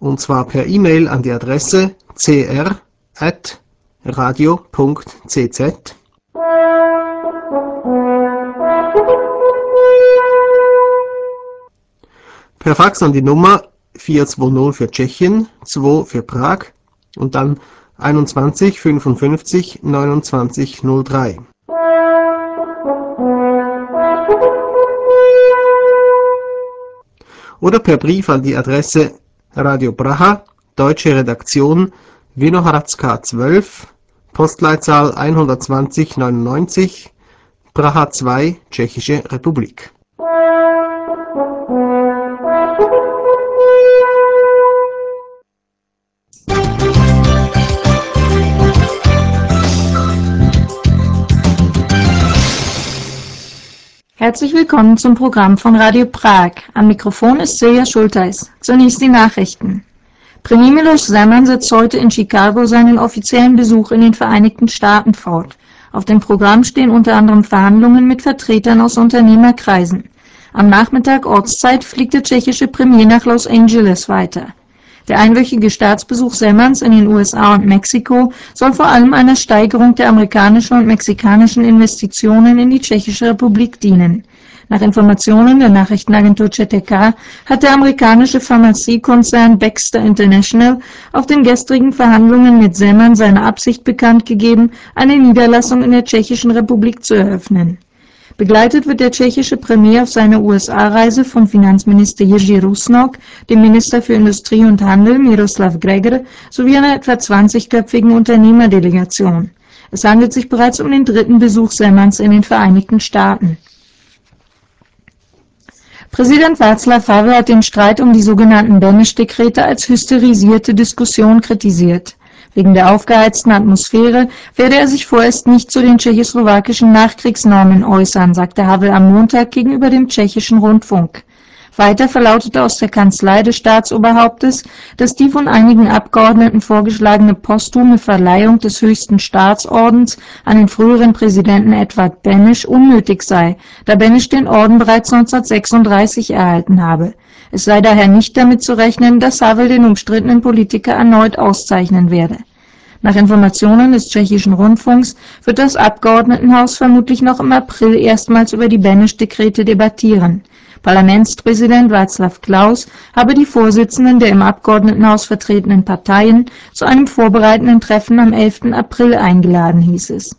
und zwar per E-Mail an die Adresse cr@radio.cz. Per Fax an die Nummer 420 für Tschechien, 2 für Prag und dann 21 55 29 03. Oder per Brief an die Adresse Radio Praha, Deutsche Redaktion, Vinohradská 12, Postleitzahl 12099, Praha 2, Tschechische Republik. Herzlich willkommen zum Programm von Radio Prag. Am Mikrofon ist Silja Schulteis. Zunächst die Nachrichten. Premier Miloš Zeman setzt heute in Chicago seinen offiziellen Besuch in den Vereinigten Staaten fort. Auf dem Programm stehen unter anderem Verhandlungen mit Vertretern aus Unternehmerkreisen. Am Nachmittag Ortszeit fliegt der tschechische Premier nach Los Angeles weiter. Der einwöchige Staatsbesuch Zemans in den USA und Mexiko soll vor allem einer Steigerung der amerikanischen und mexikanischen Investitionen in die Tschechische Republik dienen. Nach Informationen der Nachrichtenagentur ČTK hat der amerikanische Pharmaziekonzern Baxter International auf den gestrigen Verhandlungen mit Zeman seine Absicht bekannt gegeben, eine Niederlassung in der Tschechischen Republik zu eröffnen. Begleitet wird der tschechische Premier auf seiner USA-Reise von Finanzminister Jiří Rusnok, dem Minister für Industrie und Handel Miroslav Greger sowie einer etwa 20-köpfigen Unternehmerdelegation. Es handelt sich bereits um den dritten Besuch Zemans in den Vereinigten Staaten. Präsident Václav Havel hat den Streit um die sogenannten Beneš-Dekrete als hysterisierte Diskussion kritisiert. Wegen der aufgeheizten Atmosphäre werde er sich vorerst nicht zu den tschechoslowakischen Nachkriegsnormen äußern, sagte Havel am Montag gegenüber dem tschechischen Rundfunk. Weiter verlautete aus der Kanzlei des Staatsoberhauptes, dass die von einigen Abgeordneten vorgeschlagene posthume Verleihung des höchsten Staatsordens an den früheren Präsidenten Edvard Beneš unnötig sei, da Beneš den Orden bereits 1936 erhalten habe. Es sei daher nicht damit zu rechnen, dass Havel den umstrittenen Politiker erneut auszeichnen werde. Nach Informationen des tschechischen Rundfunks wird das Abgeordnetenhaus vermutlich noch im April erstmals über die Beneš-Dekrete debattieren. Parlamentspräsident Václav Klaus habe die Vorsitzenden der im Abgeordnetenhaus vertretenen Parteien zu einem vorbereitenden Treffen am 11. April eingeladen, hieß es.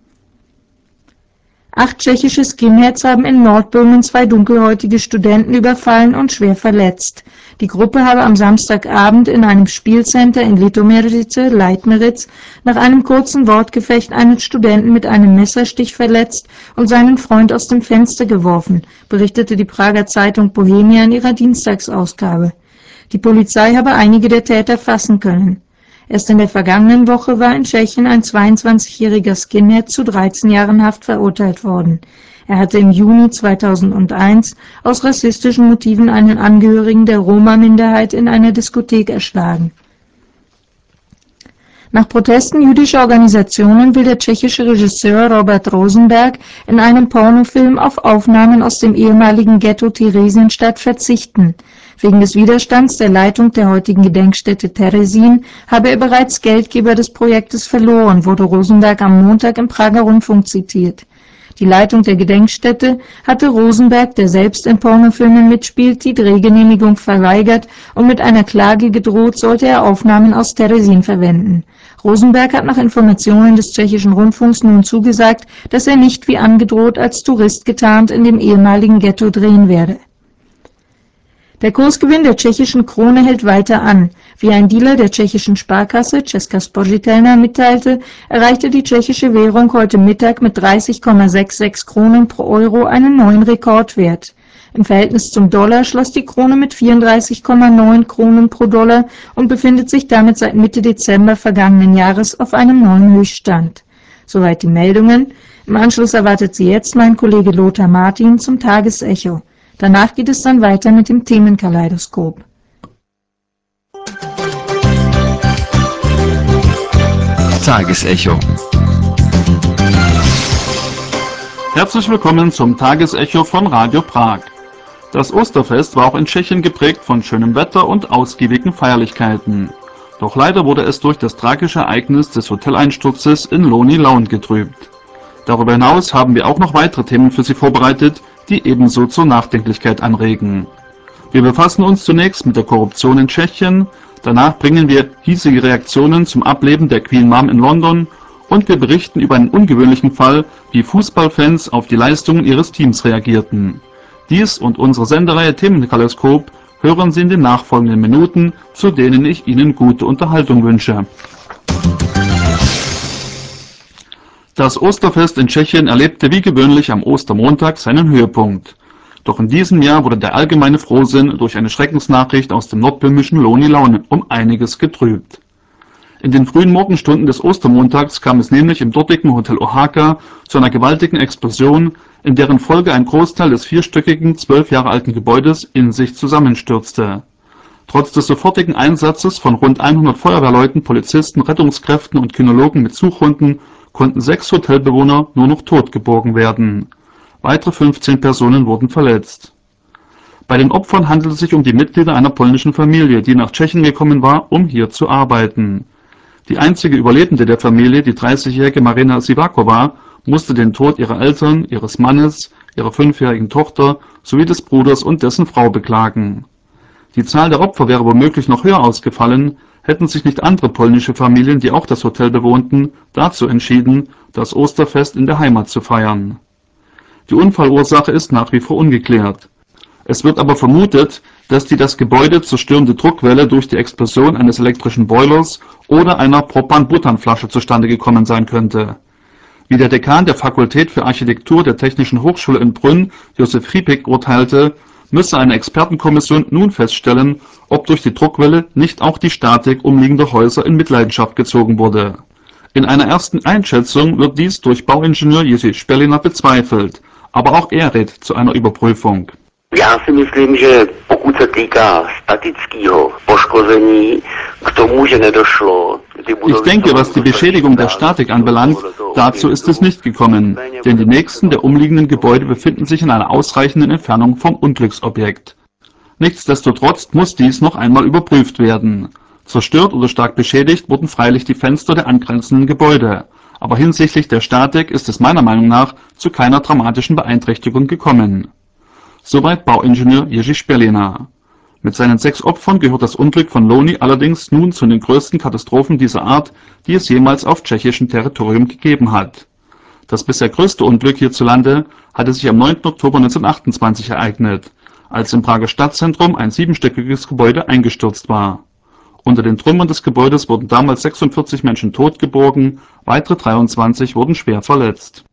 8 tschechische Skinheads haben in Nordböhmen 2 dunkelhäutige Studenten überfallen und schwer verletzt. Die Gruppe habe am Samstagabend in einem Spielcenter in Litoměřice, Leitmeritz, nach einem kurzen Wortgefecht einen Studenten mit einem Messerstich verletzt und seinen Freund aus dem Fenster geworfen, berichtete die Prager Zeitung Bohemia in ihrer Dienstagsausgabe. Die Polizei habe einige der Täter fassen können. Erst in der vergangenen Woche war in Tschechien ein 22-jähriger Skinhead zu 13 Jahren Haft verurteilt worden. Er hatte im Juni 2001 aus rassistischen Motiven einen Angehörigen der Roma-Minderheit in einer Diskothek erschlagen. Nach Protesten jüdischer Organisationen will der tschechische Regisseur Robert Rosenberg in einem Pornofilm auf Aufnahmen aus dem ehemaligen Ghetto Theresienstadt verzichten. Wegen des Widerstands der Leitung der heutigen Gedenkstätte Terezín habe er bereits Geldgeber des Projektes verloren, wurde Rosenberg am Montag im Prager Rundfunk zitiert. Die Leitung der Gedenkstätte hatte Rosenberg, der selbst in Pornofilmen mitspielt, die Drehgenehmigung verweigert und mit einer Klage gedroht, sollte er Aufnahmen aus Terezín verwenden. Rosenberg hat nach Informationen des tschechischen Rundfunks nun zugesagt, dass er nicht wie angedroht als Tourist getarnt in dem ehemaligen Ghetto drehen werde. Der Kursgewinn der tschechischen Krone hält weiter an. Wie ein Dealer der tschechischen Sparkasse Česká spořitelna mitteilte, erreichte die tschechische Währung heute Mittag mit 30,66 Kronen pro Euro einen neuen Rekordwert. Im Verhältnis zum Dollar schloss die Krone mit 34,9 Kronen pro Dollar und befindet sich damit seit Mitte Dezember vergangenen Jahres auf einem neuen Höchststand. Soweit die Meldungen. Im Anschluss erwartet Sie jetzt mein Kollege Lothar Martin zum Tagesecho. Danach geht es dann weiter mit dem Themenkaleidoskop. Tagesecho. Herzlich willkommen zum Tagesecho von Radio Prag. Das Osterfest war auch in Tschechien geprägt von schönem Wetter und ausgiebigen Feierlichkeiten. Doch leider wurde es durch das tragische Ereignis des Hoteleinsturzes in Loni Laun getrübt. Darüber hinaus haben wir auch noch weitere Themen für Sie vorbereitet, die ebenso zur Nachdenklichkeit anregen. Wir befassen uns zunächst mit der Korruption in Tschechien, danach bringen wir hiesige Reaktionen zum Ableben der Queen Mum in London und wir berichten über einen ungewöhnlichen Fall, wie Fußballfans auf die Leistungen ihres Teams reagierten. Dies und unsere Sendereihe Themenkaleidoskop hören Sie in den nachfolgenden Minuten, zu denen ich Ihnen gute Unterhaltung wünsche. Das Osterfest in Tschechien erlebte wie gewöhnlich am Ostermontag seinen Höhepunkt. Doch in diesem Jahr wurde der allgemeine Frohsinn durch eine Schreckensnachricht aus dem nordböhmischen Loni Laun um einiges getrübt. In den frühen Morgenstunden des Ostermontags kam es nämlich im dortigen Hotel Oaxaca zu einer gewaltigen Explosion, in deren Folge ein Großteil des vierstöckigen, 12 Jahre alten Gebäudes in sich zusammenstürzte. Trotz des sofortigen Einsatzes von rund 100 Feuerwehrleuten, Polizisten, Rettungskräften und Kynologen mit Suchhunden konnten 6 Hotelbewohner nur noch tot geborgen werden. Weitere 15 Personen wurden verletzt. Bei den Opfern handelt es sich um die Mitglieder einer polnischen Familie, die nach Tschechien gekommen war, um hier zu arbeiten. Die einzige Überlebende der Familie, die 30-jährige Marina Sivakova, musste den Tod ihrer Eltern, ihres Mannes, ihrer 5-jährigen Tochter sowie des Bruders und dessen Frau beklagen. Die Zahl der Opfer wäre womöglich noch höher ausgefallen, hätten sich nicht andere polnische Familien, die auch das Hotel bewohnten, dazu entschieden, das Osterfest in der Heimat zu feiern. Die Unfallursache ist nach wie vor ungeklärt. Es wird aber vermutet, dass die das Gebäude zerstörende Druckwelle durch die Explosion eines elektrischen Boilers oder einer Propan-Butan-Flasche zustande gekommen sein könnte. Wie der Dekan der Fakultät für Architektur der Technischen Hochschule in Brünn, Josef Ripik, urteilte, müsse eine Expertenkommission nun feststellen, ob durch die Druckwelle nicht auch die Statik umliegender Häuser in Mitleidenschaft gezogen wurde. In einer ersten Einschätzung wird dies durch Bauingenieur Jiří Špelina bezweifelt, aber auch er rät zu einer Überprüfung. Já si myslím, že pokud se týká statického poškození, k tomu, že nedošlo. Ich denke, was die Beschädigung der Statik anbelangt, dazu ist es nicht gekommen, denn die nächsten der umliegenden Gebäude befinden sich in einer ausreichenden Entfernung vom Unglücksobjekt. Nichtsdestotrotz muss dies noch einmal überprüft werden. Zerstört oder stark beschädigt wurden freilich die Fenster der angrenzenden Gebäude, aber hinsichtlich der Statik ist es meiner Meinung nach zu keiner dramatischen Beeinträchtigung gekommen. Soweit Bauingenieur Jiří Špelina. Mit seinen 6 Opfern gehört das Unglück von Loni allerdings nun zu den größten Katastrophen dieser Art, die es jemals auf tschechischem Territorium gegeben hat. Das bisher größte Unglück hierzulande hatte sich am 9. Oktober 1928 ereignet, als im Prager Stadtzentrum ein 7-stöckiges Gebäude eingestürzt war. Unter den Trümmern des Gebäudes wurden damals 46 Menschen tot geborgen, weitere 23 wurden schwer verletzt.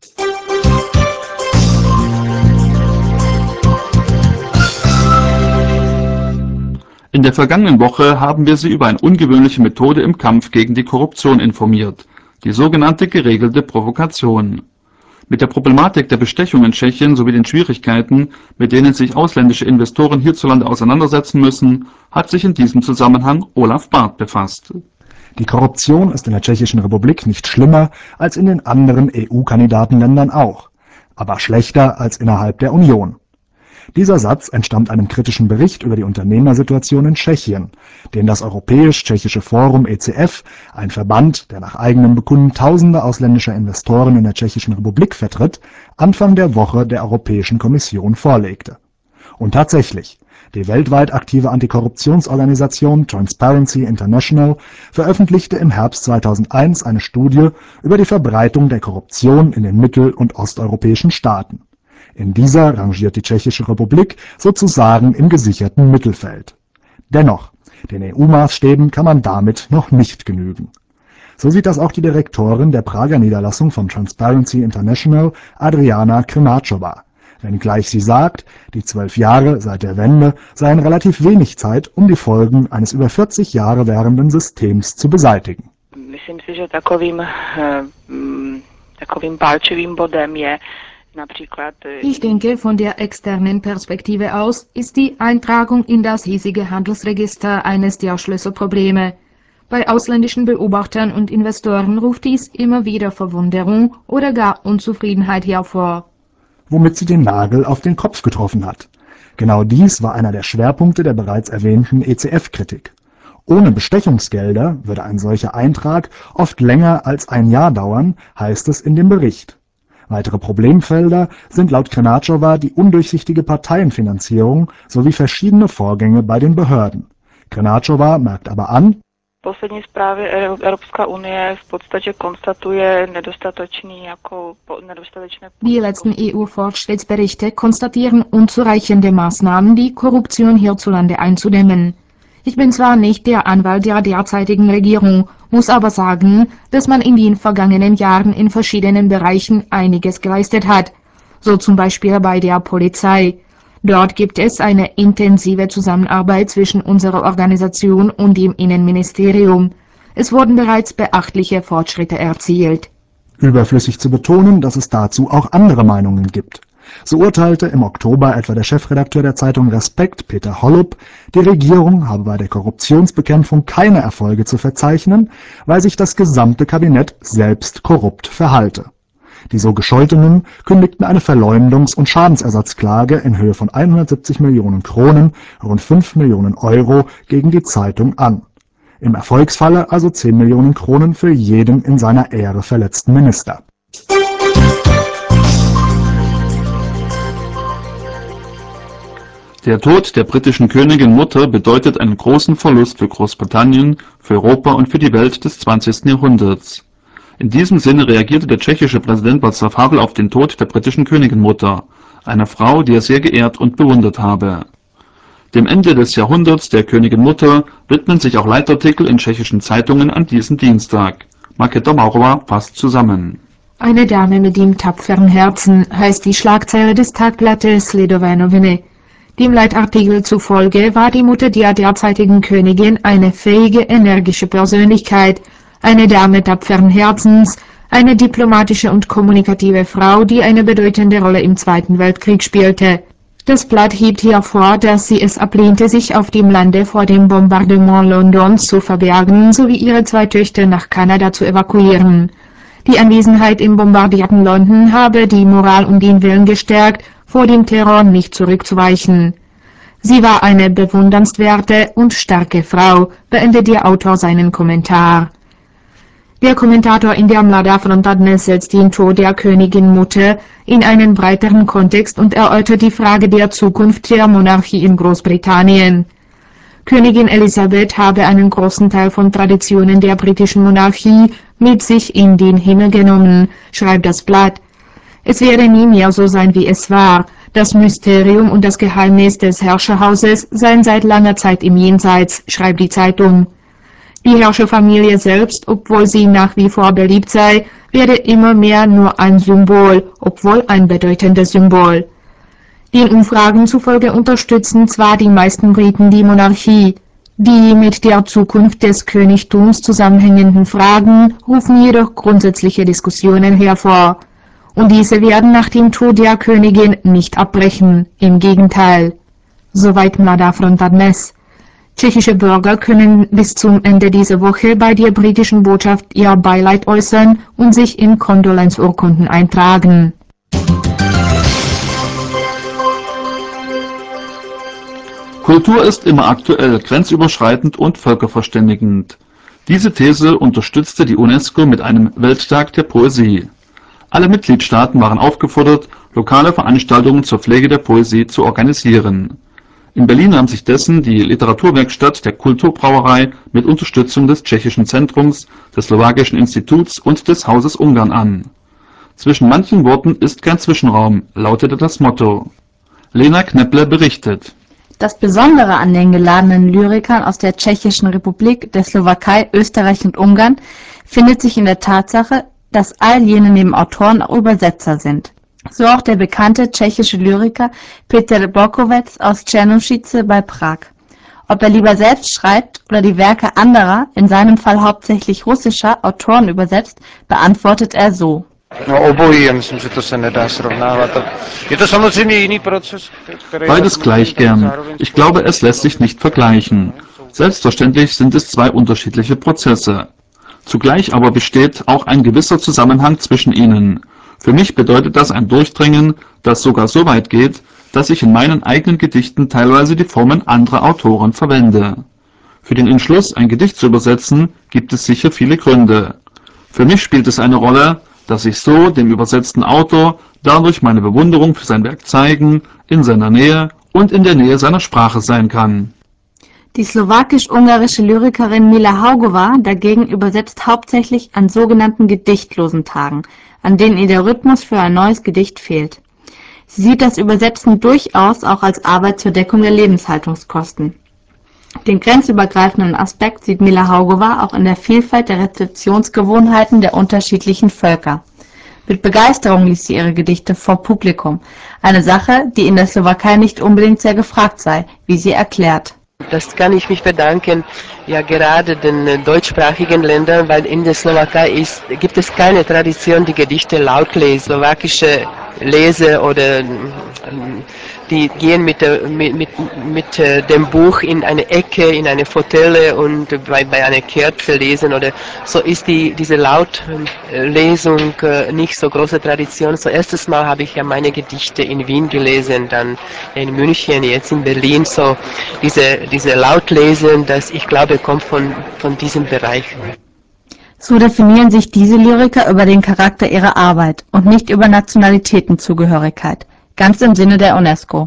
In der vergangenen Woche haben wir Sie über eine ungewöhnliche Methode im Kampf gegen die Korruption informiert, die sogenannte geregelte Provokation. Mit der Problematik der Bestechung in Tschechien sowie den Schwierigkeiten, mit denen sich ausländische Investoren hierzulande auseinandersetzen müssen, hat sich in diesem Zusammenhang Olaf Barth befasst. Die Korruption ist in der Tschechischen Republik nicht schlimmer als in den anderen EU-Kandidatenländern auch, aber schlechter als innerhalb der Union. Dieser Satz entstammt einem kritischen Bericht über die Unternehmersituation in Tschechien, den das Europäisch-Tschechische Forum ECF, ein Verband, der nach eigenem Bekunden tausende ausländischer Investoren in der Tschechischen Republik vertritt, Anfang der Woche der Europäischen Kommission vorlegte. Und tatsächlich, die weltweit aktive Antikorruptionsorganisation Transparency International veröffentlichte im Herbst 2001 eine Studie über die Verbreitung der Korruption in den mittel- und osteuropäischen Staaten. In dieser rangiert die Tschechische Republik sozusagen im gesicherten Mittelfeld. Dennoch, den EU-Maßstäben kann man damit noch nicht genügen. So sieht das auch die Direktorin der Prager Niederlassung von Transparency International, Adriana Krnáčová, wenngleich sie sagt, die 12 Jahre seit der Wende seien relativ wenig Zeit, um die Folgen eines über 40 Jahre währenden Systems zu beseitigen. Myslím si, že takovým palčivým bodem je. Ich denke, von der externen Perspektive aus ist die Eintragung in das hiesige Handelsregister eines der Schlüsselprobleme. Bei ausländischen Beobachtern und Investoren ruft dies immer wieder Verwunderung oder gar Unzufriedenheit hervor. Womit sie den Nagel auf den Kopf getroffen hat. Genau dies war einer der Schwerpunkte der bereits erwähnten ECF-Kritik. Ohne Bestechungsgelder würde ein solcher Eintrag oft länger als ein Jahr dauern, heißt es in dem Bericht. Weitere Problemfelder sind laut Krnáčová die undurchsichtige Parteienfinanzierung sowie verschiedene Vorgänge bei den Behörden. Krnáčová merkt aber an: Poslední zprávy Evropská unie v podstatě konstatuje nedostatečné. Die letzten EU-Fortschrittsberichte konstatieren unzureichende Maßnahmen, die Korruption hierzulande einzudämmen. Ich bin zwar nicht der Anwalt der derzeitigen Regierung, muss aber sagen, dass man in den vergangenen Jahren in verschiedenen Bereichen einiges geleistet hat, so zum Beispiel bei der Polizei. Dort gibt es eine intensive Zusammenarbeit zwischen unserer Organisation und dem Innenministerium. Es wurden bereits beachtliche Fortschritte erzielt. Überflüssig zu betonen, dass es dazu auch andere Meinungen gibt. So urteilte im Oktober etwa der Chefredakteur der Zeitung Respekt, Peter Holub, die Regierung habe bei der Korruptionsbekämpfung keine Erfolge zu verzeichnen, weil sich das gesamte Kabinett selbst korrupt verhalte. Die so Gescholtenen kündigten eine Verleumdungs- und Schadensersatzklage in Höhe von 170 Millionen Kronen, rund 5 Millionen Euro, gegen die Zeitung an. Im Erfolgsfalle also 10 Millionen Kronen für jeden in seiner Ehre verletzten Minister. Der Tod der britischen Königin Mutter bedeutet einen großen Verlust für Großbritannien, für Europa und für die Welt des 20. Jahrhunderts. In diesem Sinne reagierte der tschechische Präsident Václav Havel auf den Tod der britischen Königin Mutter, einer Frau, die er sehr geehrt und bewundert habe. Dem Ende des Jahrhunderts der Königin Mutter widmen sich auch Leitartikel in tschechischen Zeitungen an diesem Dienstag. Markéta Maurová fasst zusammen. Eine Dame mit dem tapferen Herzen heißt die Schlagzeile des Tagblattes Lidové noviny. Dem Leitartikel zufolge war die Mutter der derzeitigen Königin eine fähige, energische Persönlichkeit, eine Dame tapferen Herzens, eine diplomatische und kommunikative Frau, die eine bedeutende Rolle im Zweiten Weltkrieg spielte. Das Blatt hebt hervor, dass sie es ablehnte, sich auf dem Lande vor dem Bombardement Londons zu verbergen, sowie ihre 2 Töchter nach Kanada zu evakuieren. Die Anwesenheit im bombardierten London habe die Moral und den Willen gestärkt, vor dem Terror nicht zurückzuweichen. Sie war eine bewundernswerte und starke Frau, beendet der Autor seinen Kommentar. Der Kommentator in der Mladá Fronta Dnes setzt den Tod der Königin Mutter in einen breiteren Kontext und erörtert die Frage der Zukunft der Monarchie in Großbritannien. Königin Elisabeth habe einen großen Teil von Traditionen der britischen Monarchie mit sich in den Himmel genommen, schreibt das Blatt. Es werde nie mehr so sein, wie es war. Das Mysterium und das Geheimnis des Herrscherhauses seien seit langer Zeit im Jenseits, schreibt die Zeitung. Die Herrscherfamilie selbst, obwohl sie nach wie vor beliebt sei, werde immer mehr nur ein Symbol, obwohl ein bedeutendes Symbol. Den Umfragen zufolge unterstützen zwar die meisten Briten die Monarchie. Die mit der Zukunft des Königtums zusammenhängenden Fragen rufen jedoch grundsätzliche Diskussionen hervor. Und diese werden nach dem Tod der Königin nicht abbrechen, im Gegenteil. Soweit Mladá Fronta Dnes. Tschechische Bürger können bis zum Ende dieser Woche bei der britischen Botschaft ihr Beileid äußern und sich in Kondolenzurkunden eintragen. Kultur ist immer aktuell, grenzüberschreitend und völkerverständigend. Diese These unterstützte die UNESCO mit einem Welttag der Poesie. Alle Mitgliedstaaten waren aufgefordert, lokale Veranstaltungen zur Pflege der Poesie zu organisieren. In Berlin nahm sich dessen die Literaturwerkstatt der Kulturbrauerei mit Unterstützung des Tschechischen Zentrums, des Slowakischen Instituts und des Hauses Ungarn an. Zwischen manchen Worten ist kein Zwischenraum, lautete das Motto. Lena Knepple berichtet. Das Besondere an den geladenen Lyrikern aus der Tschechischen Republik, der Slowakei, Österreich und Ungarn findet sich in der Tatsache, dass all jene neben Autoren auch Übersetzer sind. So auch der bekannte tschechische Lyriker Peter Bokovec aus Černošice bei Prag. Ob er lieber selbst schreibt oder die Werke anderer, in seinem Fall hauptsächlich russischer, Autoren übersetzt, beantwortet er so. Beides gleich gern. Ich glaube, es lässt sich nicht vergleichen. Selbstverständlich sind es 2 unterschiedliche Prozesse. Zugleich aber besteht auch ein gewisser Zusammenhang zwischen ihnen. Für mich bedeutet das ein Durchdringen, das sogar so weit geht, dass ich in meinen eigenen Gedichten teilweise die Formen anderer Autoren verwende. Für den Entschluss, ein Gedicht zu übersetzen, gibt es sicher viele Gründe. Für mich spielt es eine Rolle, dass ich so dem übersetzten Autor dadurch meine Bewunderung für sein Werk zeigen, in seiner Nähe und in der Nähe seiner Sprache sein kann. Die slowakisch-ungarische Lyrikerin Mila Haugová dagegen übersetzt hauptsächlich an sogenannten gedichtlosen Tagen, an denen ihr der Rhythmus für ein neues Gedicht fehlt. Sie sieht das Übersetzen durchaus auch als Arbeit zur Deckung der Lebenshaltungskosten. Den grenzübergreifenden Aspekt sieht Mila Haugová auch in der Vielfalt der Rezeptionsgewohnheiten der unterschiedlichen Völker. Mit Begeisterung liest sie ihre Gedichte vor Publikum, eine Sache, die in der Slowakei nicht unbedingt sehr gefragt sei, wie sie erklärt. Das kann ich mich verdanken, ja gerade den deutschsprachigen Ländern, weil in der Slowakei gibt es keine Tradition, die Gedichte laut lesen. Slowakische Leser oder die gehen mit dem Buch in eine Ecke, in eine Fontelle und bei einer Kerze lesen oder so ist diese Lautlesung nicht so große Tradition. So erstes Mal habe ich ja meine Gedichte in Wien gelesen, dann in München, jetzt in Berlin. So diese Lautlesen, das ich glaube kommt von diesem Bereich. So definieren sich diese Lyriker über den Charakter ihrer Arbeit und nicht über Nationalitätenzugehörigkeit, ganz im Sinne der UNESCO.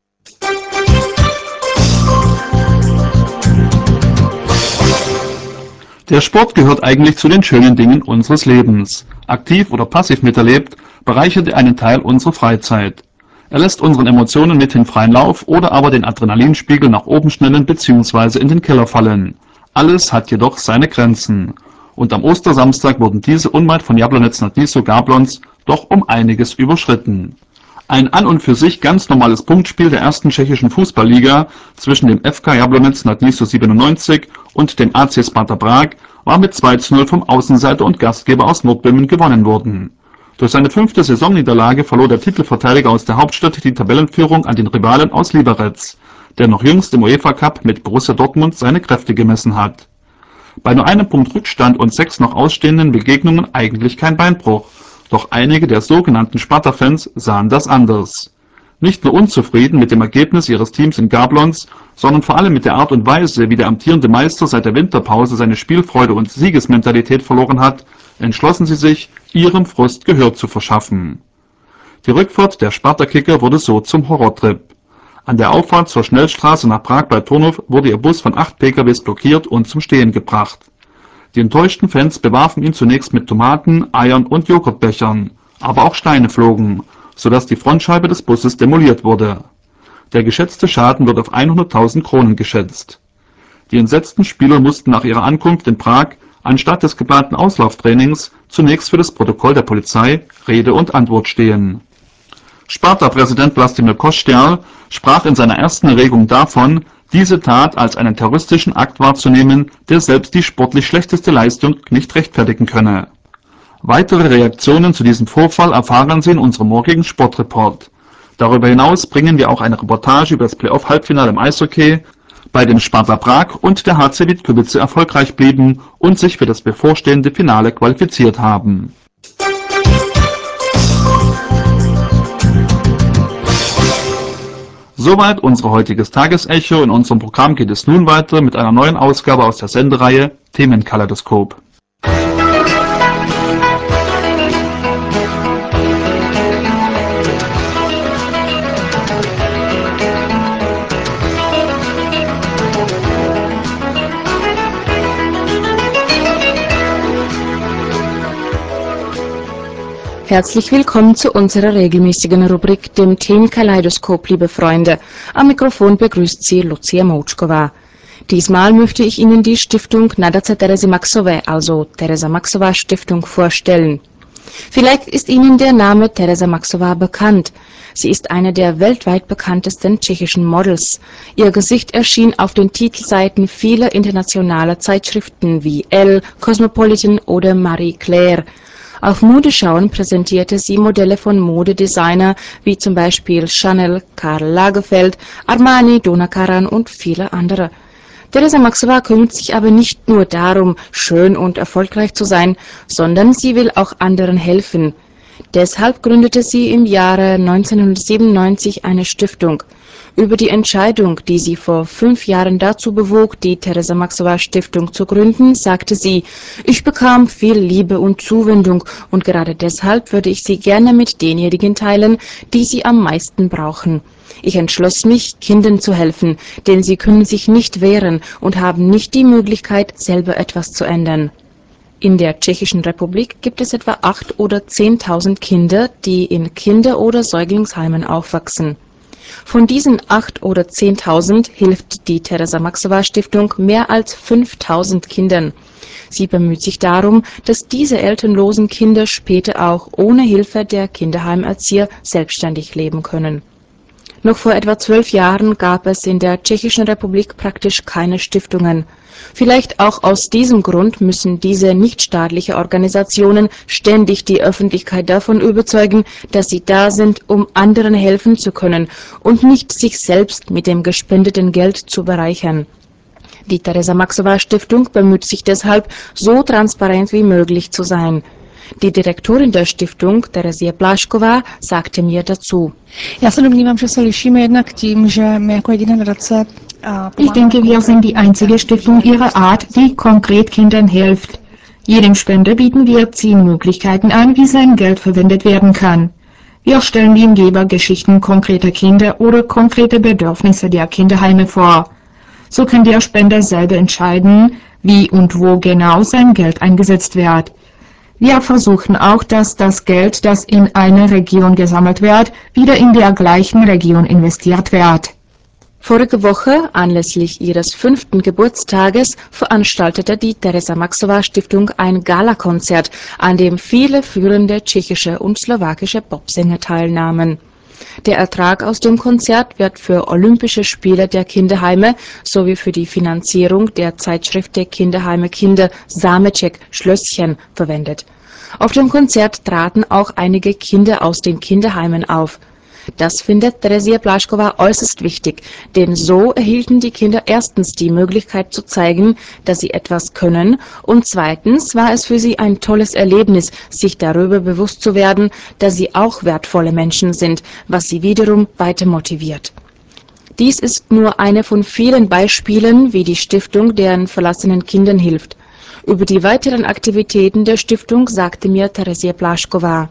Der Sport gehört eigentlich zu den schönen Dingen unseres Lebens. Aktiv oder passiv miterlebt, bereichert er einen Teil unserer Freizeit. Er lässt unseren Emotionen mithin freien Lauf oder aber den Adrenalinspiegel nach oben schnellen bzw. in den Keller fallen. Alles hat jedoch seine Grenzen. Und am Ostersamstag wurden diese unweit von Jablonec nad Nisou Gablonz doch um einiges überschritten. Ein an und für sich ganz normales Punktspiel der ersten tschechischen Fußballliga zwischen dem FK Jablonec nad Nisou 97 und dem AC Sparta Prag war mit 2:0 vom Außenseiter und Gastgeber aus Nordböhmen gewonnen worden. Durch seine 5. Saisonniederlage verlor der Titelverteidiger aus der Hauptstadt die Tabellenführung an den Rivalen aus Liberec, der noch jüngst im UEFA Cup mit Borussia Dortmund seine Kräfte gemessen hat. Bei nur einem Punkt Rückstand und 6 noch ausstehenden Begegnungen eigentlich kein Beinbruch, doch einige der sogenannten Sparta-Fans sahen das anders. Nicht nur unzufrieden mit dem Ergebnis ihres Teams in Gablonz, sondern vor allem mit der Art und Weise, wie der amtierende Meister seit der Winterpause seine Spielfreude und Siegesmentalität verloren hat, entschlossen sie sich, ihrem Frust Gehör zu verschaffen. Die Rückfahrt der Sparta-Kicker wurde so zum Horrortrip. An der Auffahrt zur Schnellstraße nach Prag bei Turnov wurde ihr Bus von 8 PKWs blockiert und zum Stehen gebracht. Die enttäuschten Fans bewarfen ihn zunächst mit Tomaten, Eiern und Joghurtbechern, aber auch Steine flogen, sodass die Frontscheibe des Busses demoliert wurde. Der geschätzte Schaden wird auf 100.000 Kronen geschätzt. Die entsetzten Spieler mussten nach ihrer Ankunft in Prag anstatt des geplanten Auslauftrainings zunächst für das Protokoll der Polizei Rede und Antwort stehen. Sparta-Präsident Vlastimir Kostial sprach in seiner ersten Erregung davon, diese Tat als einen terroristischen Akt wahrzunehmen, der selbst die sportlich schlechteste Leistung nicht rechtfertigen könne. Weitere Reaktionen zu diesem Vorfall erfahren Sie in unserem morgigen Sportreport. Darüber hinaus bringen wir auch eine Reportage über das Playoff-Halbfinale im Eishockey, bei dem Sparta Prag und der HC Vítkovice erfolgreich blieben und sich für das bevorstehende Finale qualifiziert haben. Soweit unser heutiges Tagesecho. In unserem Programm geht es nun weiter mit einer neuen Ausgabe aus der Sendereihe Themenkaleidoskop. Herzlich willkommen zu unserer regelmäßigen Rubrik, dem Themenkaleidoskop, liebe Freunde. Am Mikrofon begrüßt Sie Lucia Moučková. Diesmal möchte ich Ihnen die Stiftung Nadace Terezy Maxové, also Tereza Maxová Stiftung, vorstellen. Vielleicht ist Ihnen der Name Tereza Maxová bekannt. Sie ist eine der weltweit bekanntesten tschechischen Models. Ihr Gesicht erschien auf den Titelseiten vieler internationaler Zeitschriften wie Elle, Cosmopolitan oder Marie Claire. Auf Modeschauen präsentierte sie Modelle von Modedesigner wie zum Beispiel Chanel, Karl Lagerfeld, Armani, Donna Karan und viele andere. Tereza Maxová kümmert sich aber nicht nur darum, schön und erfolgreich zu sein, sondern sie will auch anderen helfen. Deshalb gründete sie im Jahre 1997 eine Stiftung. Über die Entscheidung, die sie vor 5 Jahren dazu bewog, die Teresa Maxova Stiftung zu gründen, sagte sie: Ich bekam viel Liebe und Zuwendung und gerade deshalb würde ich sie gerne mit denjenigen teilen, die sie am meisten brauchen. Ich entschloss mich, Kindern zu helfen, denn sie können sich nicht wehren und haben nicht die Möglichkeit, selber etwas zu ändern. In der Tschechischen Republik gibt es etwa 8.000 oder 10.000 Kinder, die in Kinder- oder Säuglingsheimen aufwachsen. Von diesen 8.000 oder 10.000 hilft die Teresa Maxova Stiftung mehr als 5.000 Kindern. Sie bemüht sich darum, dass diese elternlosen Kinder später auch ohne Hilfe der Kinderheimerzieher selbstständig leben können. Noch vor etwa 12 Jahren gab es in der Tschechischen Republik praktisch keine Stiftungen. Vielleicht auch aus diesem Grund müssen diese nichtstaatliche Organisationen ständig die Öffentlichkeit davon überzeugen, dass sie da sind, um anderen helfen zu können und nicht sich selbst mit dem gespendeten Geld zu bereichern. Die Teresa Maxova Stiftung bemüht sich deshalb, so transparent wie möglich zu sein. Die Direktorin der Stiftung, Terezie Plášková, sagte mir dazu. Ich denke, wir sind die einzige Stiftung ihrer Art, die konkret Kindern hilft. Jedem Spender bieten wir 10 Möglichkeiten an, wie sein Geld verwendet werden kann. Wir stellen dem Geber Geschichten konkreter Kinder oder konkrete Bedürfnisse der Kinderheime vor. So kann der Spender selber entscheiden, wie und wo genau sein Geld eingesetzt wird. Wir versuchen auch, dass das Geld, das in einer Region gesammelt wird, wieder in der gleichen Region investiert wird. Vorige Woche, anlässlich ihres 5. Geburtstages, veranstaltete die Teresa Maxova Stiftung ein Galakonzert, an dem viele führende tschechische und slowakische Popsänger teilnahmen. Der Ertrag aus dem Konzert wird für Olympische Spiele der Kinderheime sowie für die Finanzierung der Zeitschrift der Kinderheime Kinder Zámeček Schlösschen verwendet. Auf dem Konzert traten auch einige Kinder aus den Kinderheimen auf. Das findet Terezie Plášková äußerst wichtig, denn so erhielten die Kinder erstens die Möglichkeit zu zeigen, dass sie etwas können, und zweitens war es für sie ein tolles Erlebnis, sich darüber bewusst zu werden, dass sie auch wertvolle Menschen sind, was sie wiederum weiter motiviert. Dies ist nur eine von vielen Beispielen, wie die Stiftung deren verlassenen Kindern hilft. Über die weiteren Aktivitäten der Stiftung sagte mir Terezie Plášková.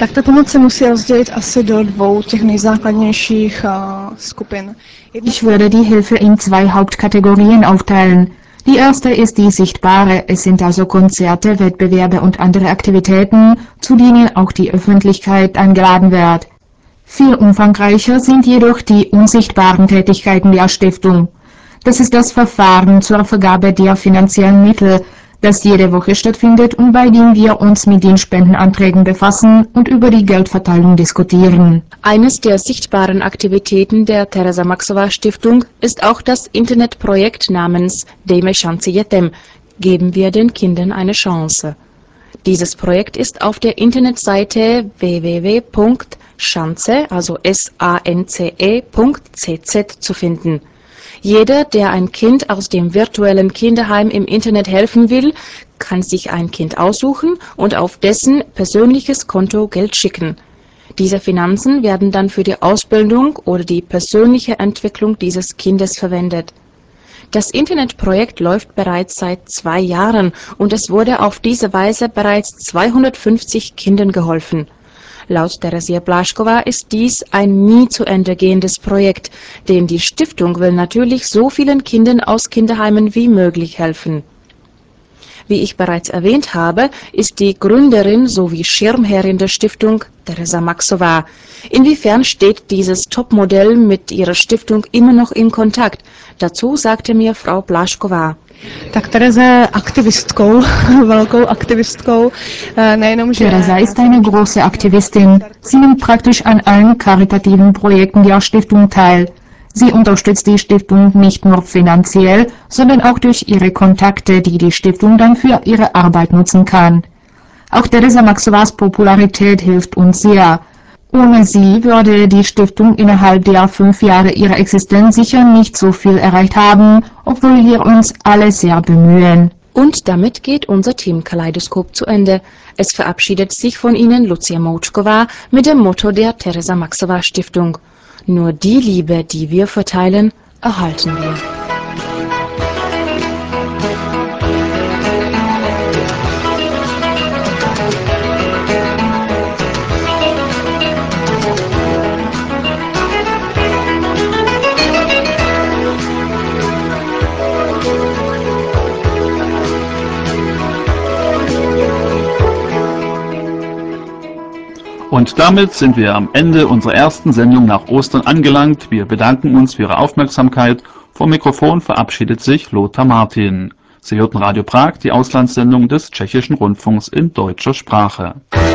Ich würde die Hilfe in 2 Hauptkategorien aufteilen. Die erste ist die sichtbare, es sind also Konzerte, Wettbewerbe und andere Aktivitäten, zu denen auch die Öffentlichkeit eingeladen wird. Viel umfangreicher sind jedoch die unsichtbaren Tätigkeiten der Stiftung. Das ist das Verfahren zur Vergabe der finanziellen Mittel, das jede Woche stattfindet und bei dem wir uns mit den Spendenanträgen befassen und über die Geldverteilung diskutieren. Eines der sichtbaren Aktivitäten der Teresa Maxova Stiftung ist auch das Internetprojekt namens Dejme šanci dětem, geben wir den Kindern eine Chance. Dieses Projekt ist auf der Internetseite www.šance, also SANCE.cz zu finden. Jeder, der ein Kind aus dem virtuellen Kinderheim im Internet helfen will, kann sich ein Kind aussuchen und auf dessen persönliches Konto Geld schicken. Diese Finanzen werden dann für die Ausbildung oder die persönliche Entwicklung dieses Kindes verwendet. Das Internetprojekt läuft bereits seit 2 Jahren und es wurde auf diese Weise bereits 250 Kindern geholfen. Laut Terezie Plášková ist dies ein nie zu Ende gehendes Projekt, denn die Stiftung will natürlich so vielen Kindern aus Kinderheimen wie möglich helfen. Wie ich bereits erwähnt habe, ist die Gründerin sowie Schirmherrin der Stiftung Teresa Maxova. Inwiefern steht dieses Topmodell mit ihrer Stiftung immer noch in Kontakt? Dazu sagte mir Frau Plášková. Teresa ist eine große Aktivistin. Sie nimmt praktisch an allen karitativen Projekten der Stiftung teil. Sie unterstützt die Stiftung nicht nur finanziell, sondern auch durch ihre Kontakte, die die Stiftung dann für ihre Arbeit nutzen kann. Auch Teresa Maxovas Popularität hilft uns sehr. Ohne sie würde die Stiftung innerhalb der 5 Jahre ihrer Existenz sicher nicht so viel erreicht haben, obwohl wir uns alle sehr bemühen. Und damit geht unser Themenkaleidoskop zu Ende. Es verabschiedet sich von Ihnen Lucia Mouchkova mit dem Motto der Teresa Maxova Stiftung. Nur die Liebe, die wir verteilen, erhalten wir. Und damit sind wir am Ende unserer ersten Sendung nach Ostern angelangt. Wir bedanken uns für Ihre Aufmerksamkeit. Vom Mikrofon verabschiedet sich Lothar Martin. Sie hörten Radio Prag, die Auslandssendung des Tschechischen Rundfunks in deutscher Sprache.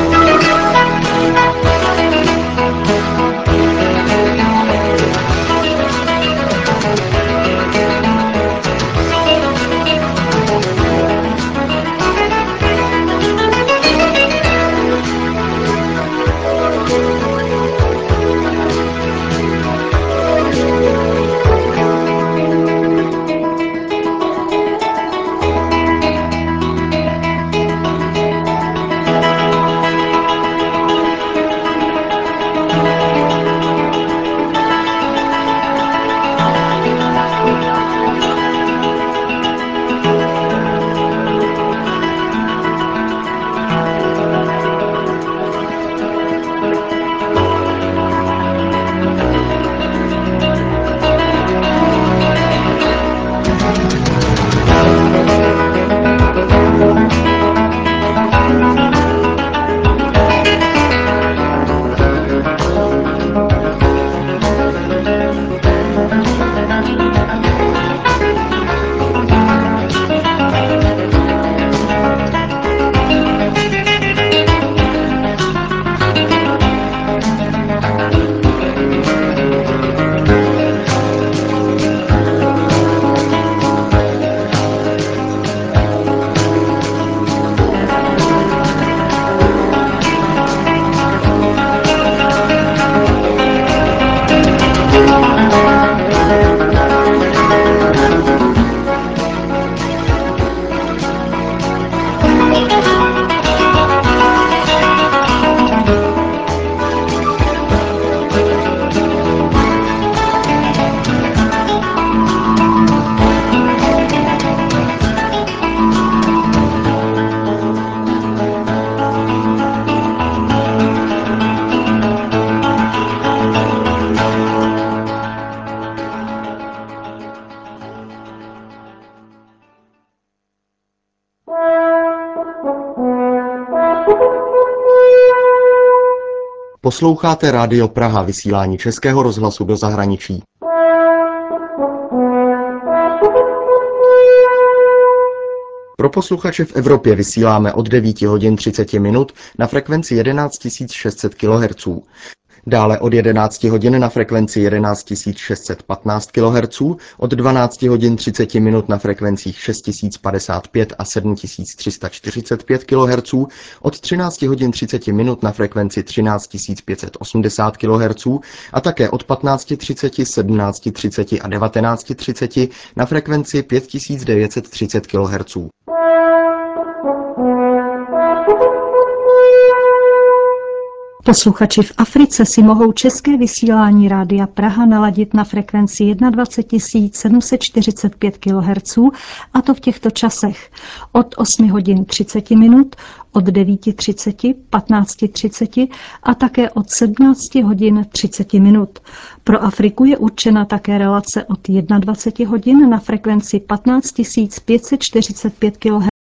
Posloucháte Rádio Praha, vysílání Českého rozhlasu do zahraničí. Pro posluchače v Evropě vysíláme od 9 hodin 30 minut na frekvenci 11 600 kHz. Dále od 11 hodin na frekvenci 11 615 kHz, od 12 hodin 30 minut na frekvencích 6055 a 7345 kHz, od 13 hodin 30 minut na frekvenci 13 580 kHz a také od 15:30, 17:30 a 19:30 na frekvenci 5930 kHz. Posluchači v Africe si mohou české vysílání Rádia Praha naladit na frekvenci 21 745 kHz, a to v těchto časech: od 8 hodin 30 minut, od 9:30, 15:30 a také od 17 hodin 30 minut. Pro Afriku je určena také relace od 21 hodin na frekvenci 15 545 kHz